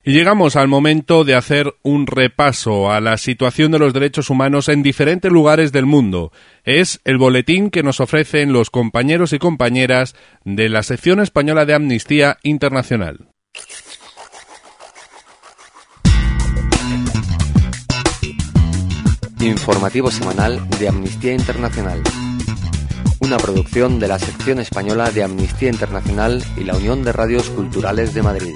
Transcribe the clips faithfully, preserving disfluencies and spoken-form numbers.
Y llegamos al momento de hacer un repaso a la situación de los derechos humanos en diferentes lugares del mundo. Es el boletín que nos ofrecen los compañeros y compañeras de la sección española de Amnistía Internacional. Informativo semanal de Amnistía Internacional. Una producción de la sección española de Amnistía Internacional y la Unión de Radios Culturales de Madrid.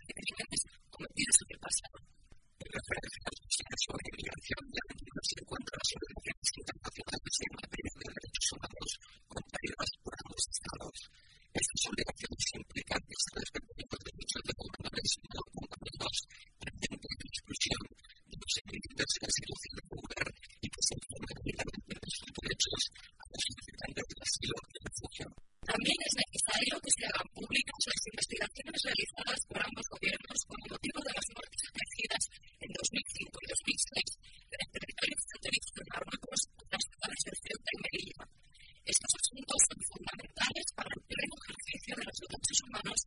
En referencia a los hechos sobre inmigración ya metidos en cuenta